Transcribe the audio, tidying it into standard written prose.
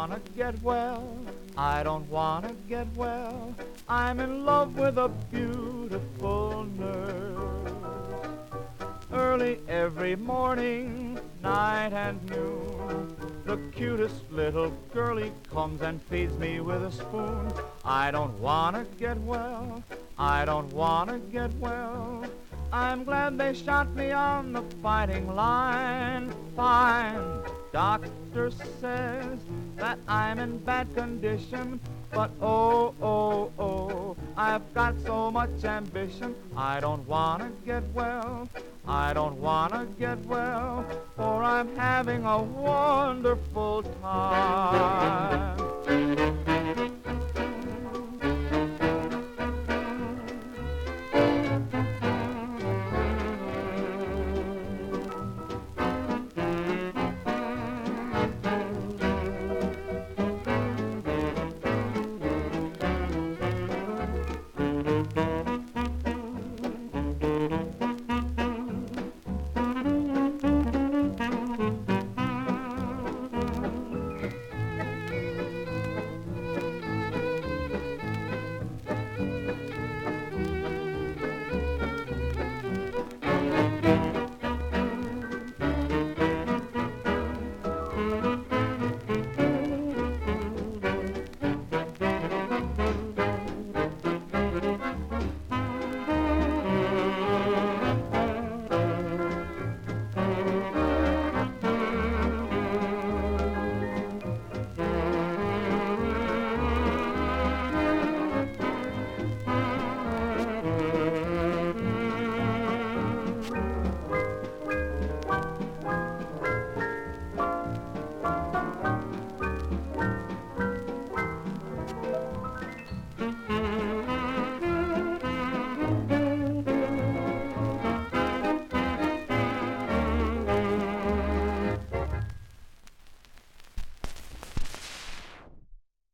wanna get well. I don't wanna get well. I'm in love with a beautiful nurse. Early every morning, night and noon, the cutest little girlie comes and feeds me with a spoon. I don't wanna get well. I don't wanna get well. I'm glad they shot me on the fighting line. Fine. Doctor says that I'm in bad condition, but oh, oh, oh, I've got so much ambition. I don't wanna get well. I don't wanna get well, for I'm having a wonderful time.